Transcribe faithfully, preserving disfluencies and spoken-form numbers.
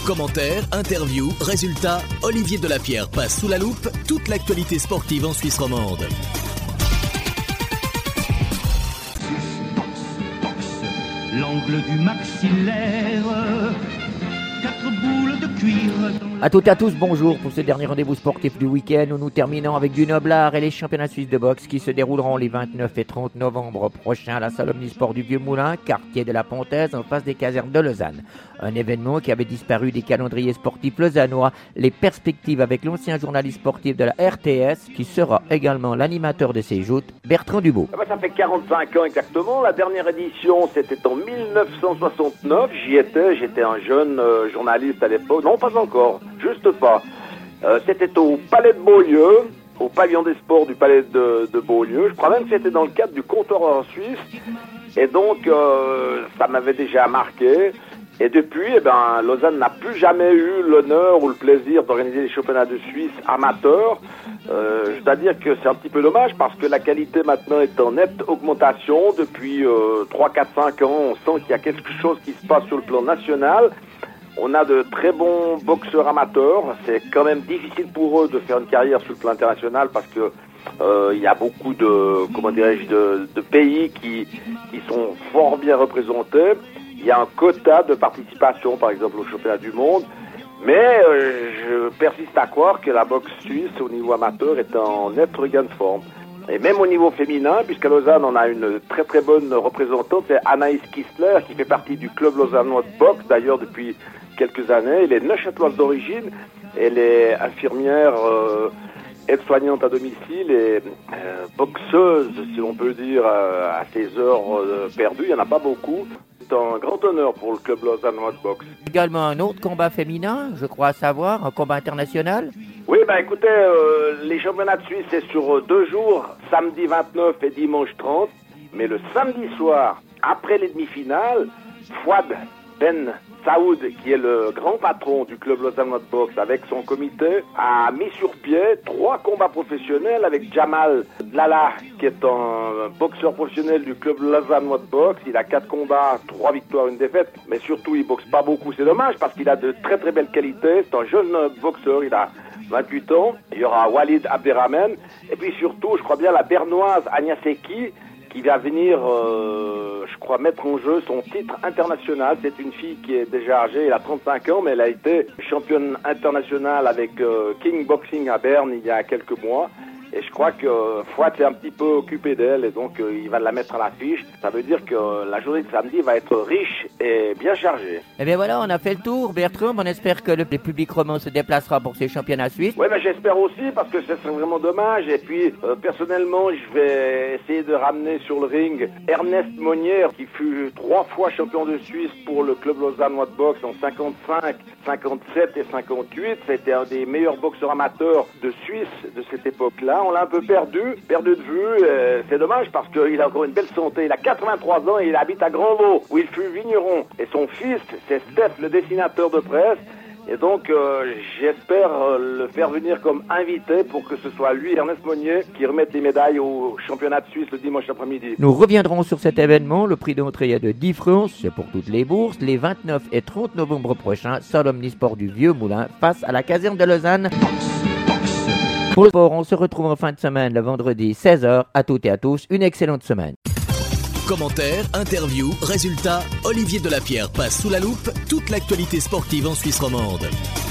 Commentaires, interviews, résultats, Olivier Delapierre passe sous la loupe toute l'actualité sportive en Suisse romande. L'angle du maxillaire, quatre boules de cuir. À toutes et à tous, bonjour pour ce dernier rendez-vous sportif du week-end où nous terminons avec du Noblard et les championnats suisses de boxe qui se dérouleront les vingt-neuf et trente novembre prochains à la salle Omnisport du Vieux Moulin, quartier de la Pontaise, en face des casernes de Lausanne. Un événement qui avait disparu des calendriers sportifs lausannois, les perspectives avec l'ancien journaliste sportif de la R T S qui sera également l'animateur de ces joutes, Bertrand Dubois. Ah bah ça fait quarante-cinq ans exactement, la dernière édition c'était en dix-neuf cent soixante-neuf, j'y étais, j'étais un jeune euh, journaliste à l'époque, non pas encore. Juste pas. Euh, c'était au Palais de Beaulieu, au pavillon des sports du Palais de, de Beaulieu. Je crois même que c'était dans le cadre du comptoir en Suisse. Et donc, euh, ça m'avait déjà marqué. Et depuis, eh ben, Lausanne n'a plus jamais eu l'honneur ou le plaisir d'organiser les championnats de Suisse amateurs. Euh, je dois dire que c'est un petit peu dommage parce que la qualité maintenant est en nette augmentation. Depuis euh, trois, quatre, cinq ans, on sent qu'il y a quelque chose qui se passe sur le plan national. On a de très bons boxeurs amateurs. C'est quand même difficile pour eux de faire une carrière sur le plan international parce que euh, il y a beaucoup de, comment dirais-je, de, de pays qui, qui sont fort bien représentés. Il y a un quota de participation, par exemple, au championnat du monde. Mais euh, je persiste à croire que la boxe suisse, au niveau amateur, est en net regain de forme. Et même au niveau féminin, puisqu'à Lausanne, on a une très très bonne représentante, c'est Anaïs Kistler, qui fait partie du club lausannois de boxe, d'ailleurs depuis quelques années. Elle est neuchâteloise d'origine, elle est infirmière, euh, aide-soignante à domicile et euh, boxeuse, si l'on peut dire, euh, à ses heures euh, perdues. Il n'y en a pas beaucoup. C'est un grand honneur pour le club lausannois de boxe. Également un autre combat féminin, je crois savoir, un combat international. Oui, ben écoutez, euh, les championnats de Suisse, c'est sur deux jours, samedi vingt-neuf et dimanche trente. Mais le samedi soir, après les demi-finales, Fouad Ben Saoud, qui est le grand patron du club lausannois de boxe, avec son comité, a mis sur pied trois combats professionnels avec Jamal Dlala, qui est un boxeur professionnel du club lausannois de boxe. Il a quatre combats, trois victoires, une défaite, mais surtout il boxe pas beaucoup. C'est dommage parce qu'il a de très très belles qualités. C'est un jeune boxeur, il a vingt-huit ans. Il y aura Walid Abderrahman, et puis surtout, je crois bien, la bernoise Agnaseki, qui va venir, euh, je crois, mettre en jeu son titre international. C'est une fille qui est déjà âgée, elle a trente-cinq ans, mais elle a été championne internationale avec euh, King Boxing à Berne il y a quelques mois. Et je crois que euh, Fouad s'est un petit peu occupé d'elle et donc euh, il va la mettre à l'affiche. Ça veut dire que euh, la journée de samedi va être riche et bien chargée. Eh bien voilà, on a fait le tour, Bertrand. On espère que le, le public roman se déplacera pour ces championnats suisses. Oui, mais j'espère aussi parce que ce serait vraiment dommage. Et puis, euh, personnellement, je vais essayer de ramener sur le ring Ernest Monnier, qui fut trois fois champion de Suisse pour le club lausannois de boxe en cinquante-cinq, cinquante-sept et cinquante-huit. C'était un des meilleurs boxeurs amateurs de Suisse de cette époque-là. On l'a un peu perdu, perdu de vue. Euh, c'est dommage parce qu'il a encore une belle santé. Il a quatre-vingt-trois ans et il habite à Grandvaux, où il fut vigneron. Et son fils, c'est Steph, le dessinateur de presse. Et donc, euh, j'espère euh, le faire venir comme invité pour que ce soit lui, Ernest Monnier, qui remette les médailles au championnat de Suisse le dimanche après-midi. Nous reviendrons sur cet événement. Le prix d'entrée est de dix francs, c'est pour toutes les bourses, les vingt-neuf et trente novembre prochains, salle Omnisport du Vieux Moulin, face à la caserne de Lausanne. Pour le sport, on se retrouve en fin de semaine, le vendredi seize heures. À toutes et à tous, une excellente semaine. Commentaires, interviews, résultats, Olivier Delapierre passe sous la loupe toute l'actualité sportive en Suisse romande.